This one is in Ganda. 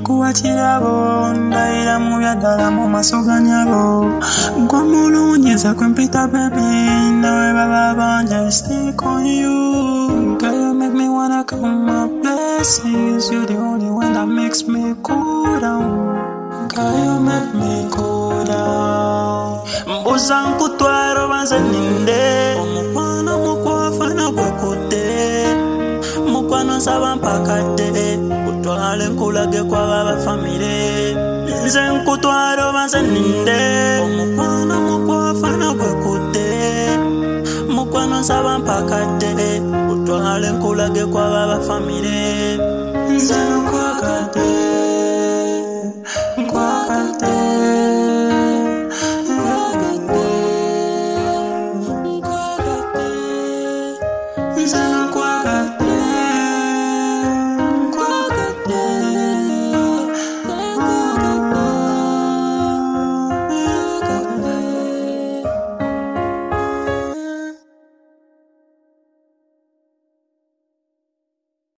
nkuwa kirabo ndayira mu byaddala mu maaso ga nnyabo gwe mulungi nze kwe mpita baby nawe baba banje stick on you. Girl, you make me wanna count my blessings. You're the only one that makes me cool down. Girl, you make me cool down. Mbuza nkutwaro banze ninde omukwano mukwafana gwekutte mukwano nsaba mpakadde utwale nkulage kwa baba famire nze nkutwaro banze ninde omukwano mukwafana gwekutte mukwano nsaba mpakadde utwale nkulage kwa baba famire nze